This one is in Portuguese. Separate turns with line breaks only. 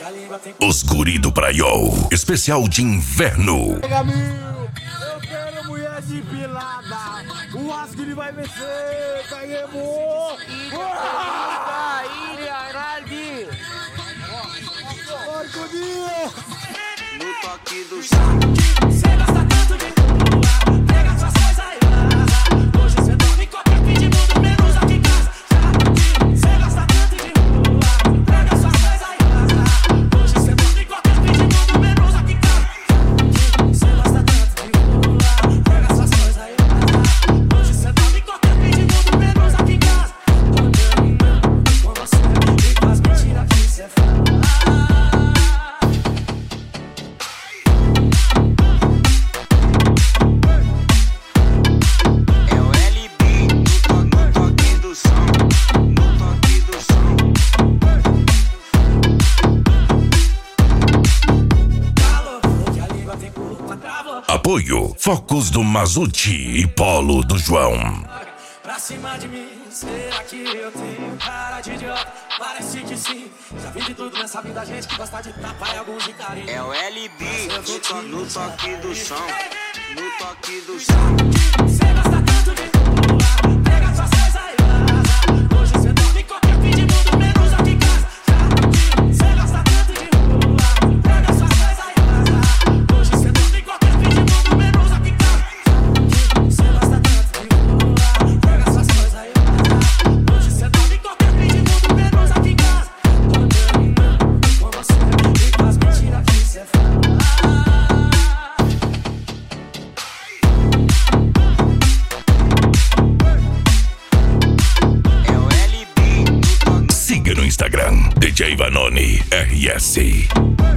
Os guri do Praiol, especial de inverno.
Eu quero mulher depilada. O Asgri vai vencer. Caguemos.
No toque do som.
Cê gosta tanto de rua, pega suas coisas e vaza. Hoje cê dorme em qualquer fim de mundo, menos aqui em casa. Cê gosta tanto de rua, pega suas coisas e vaza. Hoje cê dorme em qualquer fim de mundo, menos aqui em casa. Cê gosta tanto de rua, pega suas coisas e vaza. Hoje cê dorme em qualquer fim de mundo, menos aqui em casa. Tô terminando com você e com as mentiras que cê fala.
Apoio Focos do Mazuti e Polo do João.
Pra cima de mim, será que eu tenho cara de idiota? Parece que sim. Já vi de tudo nessa vida, gente que gosta de tapar e alguns de carinho.
É o LB no toque do som. No toque do som.
Cê gosta tanto de rua, pega suas coisas e vaza. Hoje cê dorme em qualquer fim de mundo, menos aqui em casa. Cê gosta tanto de rua, pega suas coisas e vaza. Hoje cê dorme em qualquer fim de mundo, menos aqui em casa. Cê gosta tanto de rua, pega suas coisas e vaza. Hoje cê dorme em qualquer fim de mundo, menos aqui em casa. Tô terminando com você e com as mentiras que cê fala.
Siga no Instagram, DJ Vanoni RS.